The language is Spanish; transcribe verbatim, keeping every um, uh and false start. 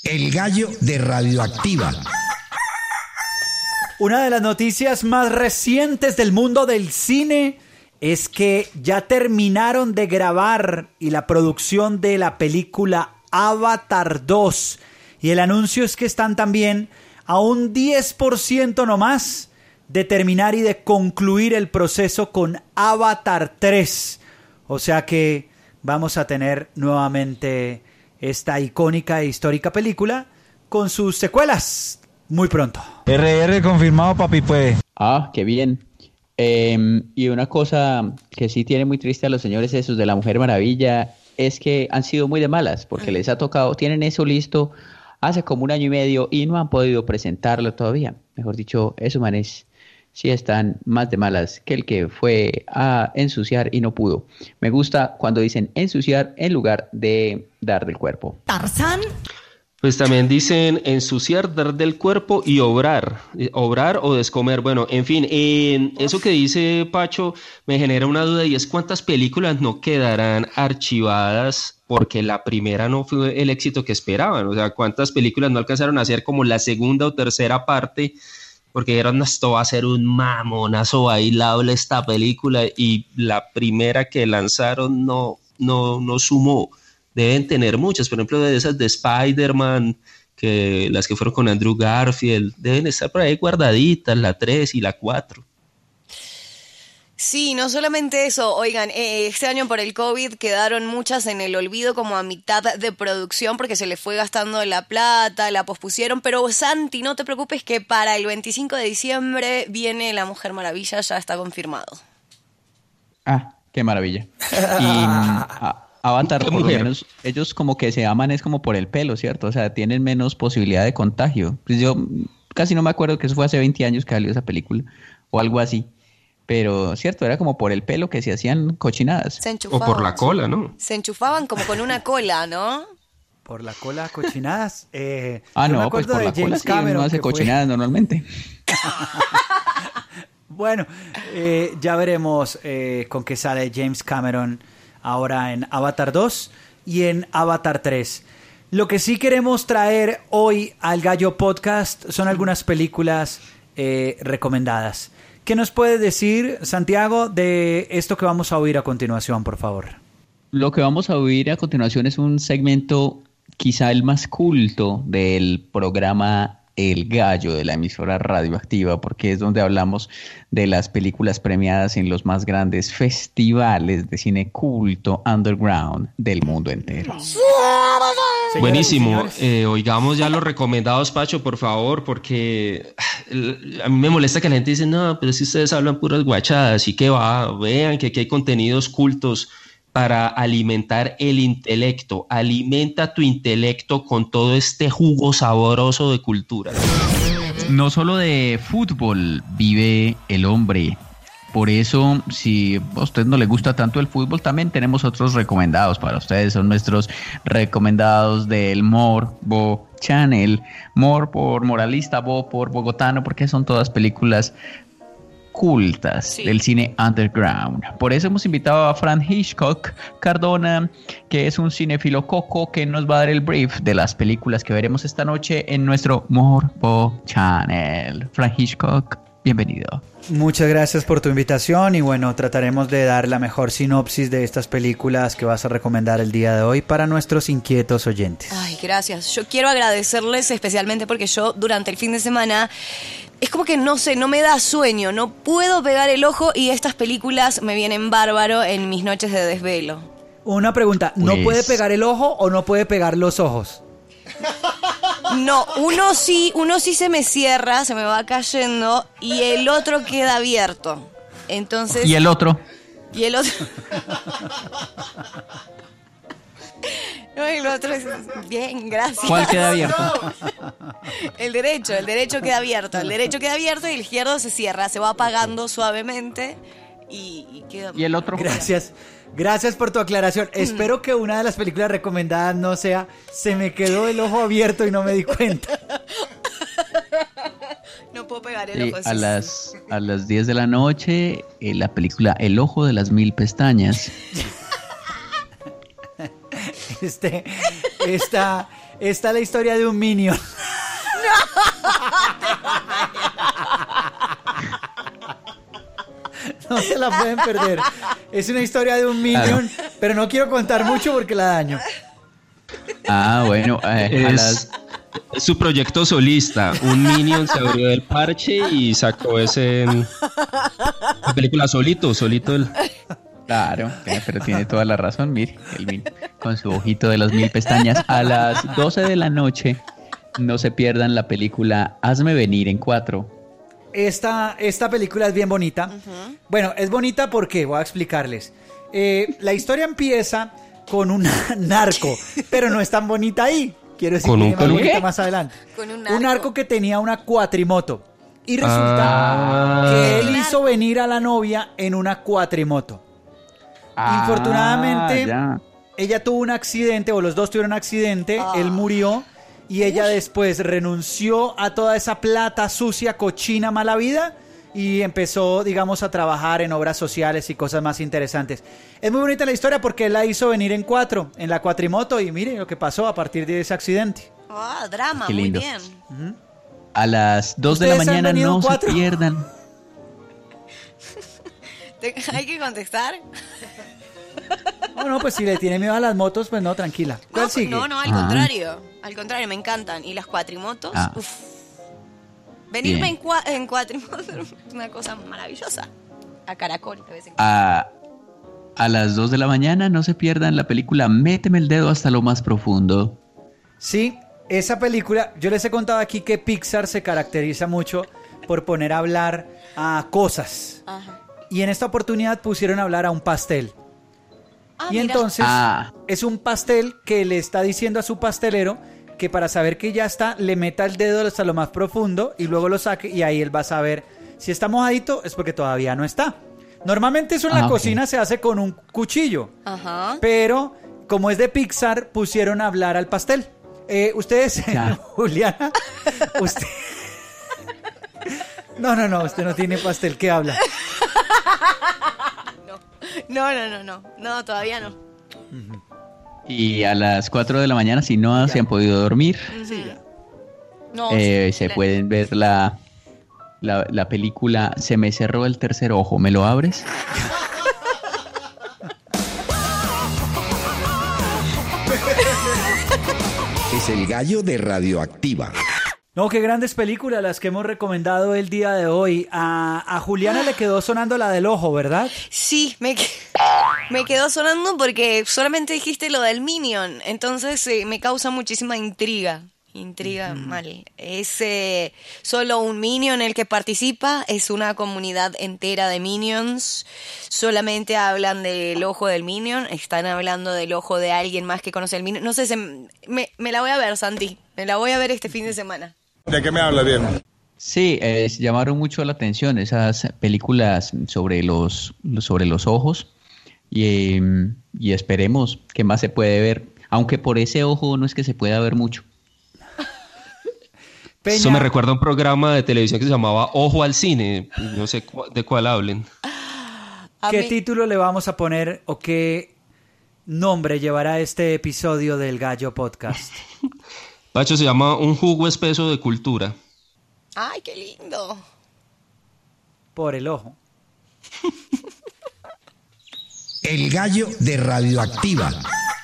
El gallo de Radioactiva. Una de las noticias más recientes del mundo del cine es que ya terminaron de grabar y la producción de la película Avatar dos. Y el anuncio es que están también a un diez por ciento nomás de terminar y de concluir el proceso con Avatar tres. O sea que vamos a tener nuevamente esta icónica e histórica película con sus secuelas muy pronto. R R confirmado, papi, pues. Ah, qué bien. Eh, y una cosa que sí tiene muy triste a los señores esos de la Mujer Maravilla es que han sido muy de malas, porque les ha tocado, tienen eso listo hace como un año y medio y no han podido presentarlo todavía. Mejor dicho, esos manes sí están más de malas que el que fue a ensuciar y no pudo. Me gusta cuando dicen ensuciar en lugar de dar del cuerpo. Tarzán. Pues también dicen ensuciar, dar del cuerpo y obrar, eh, obrar o descomer. Bueno, en fin, eh, eso que dice Pacho me genera una duda y es cuántas películas no quedarán archivadas porque la primera no fue el éxito que esperaban. O sea, cuántas películas no alcanzaron a hacer como la segunda o tercera parte porque dijeron, esto va a ser un mamonazo bailable esta película y la primera que lanzaron no, no, no sumó. Deben tener muchas, por ejemplo, de esas de Spider-Man, que las que fueron con Andrew Garfield, deben estar por ahí guardaditas, la tres y la cuatro. Sí, no solamente eso, oigan, eh, este año por el COVID quedaron muchas en el olvido como a mitad de producción porque se les fue gastando la plata, la pospusieron, pero Santi, no te preocupes que para el veinticinco de diciembre viene La Mujer Maravilla, ya está confirmado. Ah, qué maravilla. Y ah, Avatar, por lo menos, ellos como que se aman es como por el pelo, ¿cierto? O sea, tienen menos posibilidad de contagio. Pues yo casi no me acuerdo que eso fue hace veinte años que salió esa película o algo así. Pero, cierto, era como por el pelo que se hacían cochinadas. Se enchufaban. O por la cola, ¿no? Se enchufaban como con una cola, ¿no? Por la cola cochinadas. Eh, ah, no, pues por la cola sí, uno hace cochinadas normalmente. Bueno, eh, ya veremos eh, con qué sale James Cameron ahora en Avatar dos y en Avatar tres. Lo que sí queremos traer hoy al Gallo Podcast son algunas películas eh, recomendadas. ¿Qué nos puedes decir, Santiago, de esto que vamos a oír a continuación, por favor? Lo que vamos a oír a continuación es un segmento quizá el más culto del programa El Gallo de la emisora Radioactiva, porque es donde hablamos de las películas premiadas en los más grandes festivales de cine culto underground del mundo entero. Buenísimo, eh, oigamos ya los recomendados, Pacho, por favor, porque a mí me molesta que la gente dice, no, pero si ustedes hablan puras guachadas, y que va, vean que aquí hay contenidos cultos para alimentar el intelecto. Alimenta tu intelecto con todo este jugo sabroso de cultura. No solo de fútbol vive el hombre. Por eso, si a usted no le gusta tanto el fútbol, también tenemos otros recomendados para ustedes. Son nuestros recomendados del Morbo Channel. Mor por moralista, Bo por bogotano, porque son todas películas cultas sí. del cine underground. Por eso hemos invitado a Fran Hitchcock Cardona, que es un cinéfilo coco que nos va a dar el brief de las películas que veremos esta noche en nuestro Morbo Channel. Fran Hitchcock, bienvenido. Muchas gracias por tu invitación y bueno, trataremos de dar la mejor sinopsis de estas películas que vas a recomendar el día de hoy para nuestros inquietos oyentes. Ay, gracias. Yo quiero agradecerles especialmente porque yo durante el fin de semana es como que no sé, no me da sueño, no puedo pegar el ojo y estas películas me vienen bárbaro en mis noches de desvelo. Una pregunta, ¿no pues... puede pegar el ojo o no puede pegar los ojos? No, uno sí, uno sí se me cierra, se me va cayendo y el otro queda abierto. Entonces. ¿Y el otro? Y el otro. No, el otro es bien, gracias. ¿Cuál queda abierto? El derecho, el derecho queda abierto, el derecho queda abierto y el izquierdo se cierra, se va apagando suavemente y, y queda. ¿Y el otro? Gracias. Gracias por tu aclaración. Mm. Espero que una de las películas recomendadas no sea se me quedó el ojo abierto y no me di cuenta. No puedo pegar el ojo. Sí, a, las, a las diez de la noche, eh, la película El ojo de las mil pestañas. Este, esta, Esta es la historia de un Minion. No se la pueden perder. Es una historia de un Minion, claro. Pero no quiero contar mucho porque la daño. Ah, bueno. Eh, es, las... es su proyecto solista. Un Minion se abrió del parche y sacó ese... La película solito, solito el... Claro, pero tiene toda la razón, mire, el Minion, con su ojito de las mil pestañas. A las doce de la noche, no se pierdan la película Hazme Venir en cuatro. Esta, esta película es bien bonita. Uh-huh. Bueno, es bonita porque, voy a explicarles. Eh, la historia empieza con un narco, pero no es tan bonita ahí. Quiero decir, ¿Con un, más, bonita más adelante. Con un narco. Un narco que tenía una cuatrimoto. Y resulta ah. que él hizo venir a la novia en una cuatrimoto. Ah, Infortunadamente, ya. ella tuvo un accidente, o los dos tuvieron un accidente, ah. él murió. Y ella después renunció a toda esa plata sucia, cochina, mala vida y empezó, digamos, a trabajar en obras sociales y cosas más interesantes. Es muy bonita la historia porque él la hizo venir en cuatro, en la cuatrimoto, y miren lo que pasó a partir de ese accidente. Ah, oh, drama, muy bien. Uh-huh. A las dos de la mañana no cuatro? se pierdan. ¿Hay que contestar? No, no, pues si le tiene miedo a las motos, pues no, tranquila. ¿Cuál no, sigue? No, no, al ah. contrario. Al contrario, me encantan. Y las cuatrimotos, ah. uff. Venirme en, cua- en cuatrimotos es una cosa maravillosa. A Caracol, de vez en cuando. A, a las dos de la mañana no se pierdan la película Méteme el dedo hasta lo más profundo. Sí, esa película, yo les he contado aquí que Pixar se caracteriza mucho por poner a hablar a cosas. Ajá. Y en esta oportunidad pusieron a hablar a un pastel. Ah, y mira. entonces ah. es un pastel que le está diciendo a su pastelero que para saber que ya está, le meta el dedo hasta lo más profundo y luego lo saque y ahí él va a saber si está mojadito es porque todavía no está. Normalmente eso en ah, la okay. cocina se hace con un cuchillo. Ajá. Pero como es de Pixar, pusieron a hablar al pastel. Eh, ustedes, Juliana, usted... No, no, no, usted no tiene pastel, ¿qué habla? No, no, no, no, no, todavía no. Uh-huh. Y a las cuatro de la mañana, si no ya. se han podido dormir, sí. no, eh, sí, se la... pueden ver la, la, la película Se me cerró el tercer ojo, ¿me lo abres? Es el gallo de Radioactiva. No, qué grandes películas las que hemos recomendado el día de hoy. A, a Juliana le quedó sonando la del ojo, ¿verdad? Sí, me, me quedó sonando porque solamente dijiste lo del Minion. Entonces eh, me causa muchísima intriga. Intriga mm. mal. Es eh, solo un Minion el que participa. Es una comunidad entera de Minions. Solamente hablan del ojo del Minion. Están hablando del ojo de alguien más que conoce el Minion. No sé, se, me, me la voy a ver, Santi. Me la voy a ver este fin de semana. ¿De qué me habla bien? Sí, eh, llamaron mucho la atención esas películas sobre los, sobre los ojos y, eh, y esperemos qué más se puede ver, aunque por ese ojo no es que se pueda ver mucho. Peña. Eso me recuerda a un programa de televisión que se llamaba Ojo al Cine, no sé cu- de cuál hablen. ¿Qué mí... título le vamos a poner o qué nombre llevará este episodio del Gallo Podcast? Pacho, se llama Un jugo espeso de cultura. ¡Ay, qué lindo! Por el ojo. El Gallo de Radioactiva.